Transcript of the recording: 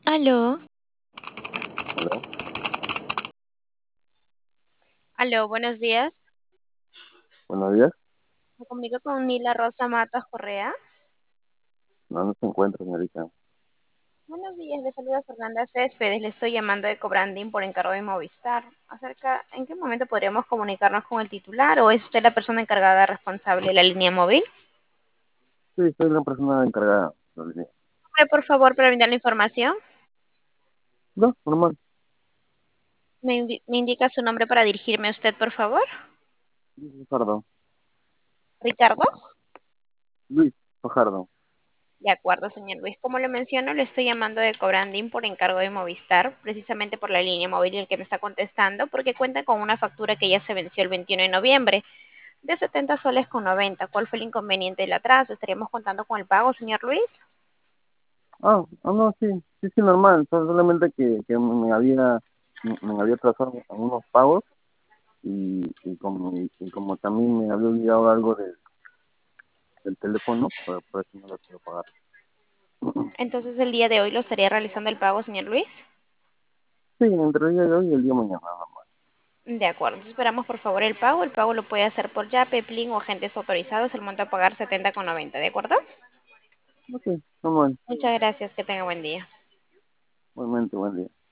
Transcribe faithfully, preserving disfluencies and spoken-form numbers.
Aló, Hola, aló, buenos días. buenos días. Me comunico con Nila Rosa Matas Correa. No, no se encuentra, señorita. Buenos días, le saluda Fernanda Céspedes. Le estoy llamando de Cobranding por encargo de Movistar. Acerca, ¿en qué momento podríamos comunicarnos con el titular o es usted la persona encargada responsable de la línea móvil? Sí, soy la persona encargada. de la línea. Nombre, por favor, para brindar la información. No, normal. ¿Me, invi- me indica su nombre para dirigirme a usted, por favor? Luis Fajardo. Ricardo. Luis Fajardo. De acuerdo, señor Luis. Como le menciono, le estoy llamando de Cobranding por encargo de Movistar, precisamente por la línea móvil el que me está contestando, porque cuenta con una factura que ya se venció el veintiuno de noviembre de setenta soles con noventa. ¿Cuál fue el inconveniente del atraso? ¿Estaríamos contando con el pago, señor Luis? Ah, ah, no, sí, sí, sí, normal. Sol- Solamente que, que me había, me, me había trazado en unos pagos y, y, como, y, y como también me había olvidado algo del del teléfono, por, por eso no lo puedo pagar. Entonces el día de hoy lo estaría realizando el pago, señor Luis. Sí, entre el día de hoy y el día de mañana, nada más. De acuerdo, entonces esperamos por favor el pago. El pago lo puede hacer por Yape, Plin o agentes autorizados. El monto a pagar setenta con noventa, ¿de acuerdo? Ok, normal. Muchas gracias, que tenga buen día. Igualmente, buen día.